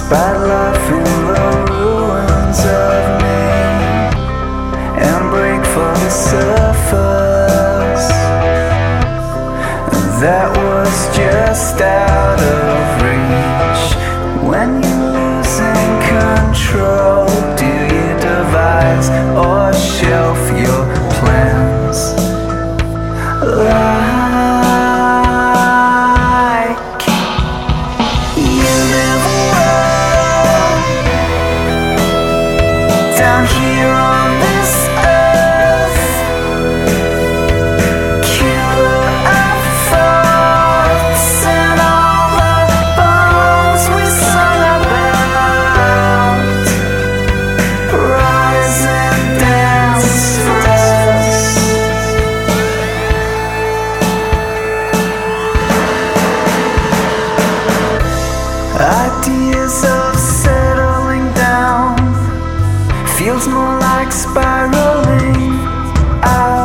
Despite life in the ruins of me, and break for the surface that was just out of reach. When you're losing control, do you devise or shelf your plans? Like you live well down here on this earth, killer of thoughts and all the bones we sung about, rise and dance for us. Ideas of settling down feels more like spiraling out.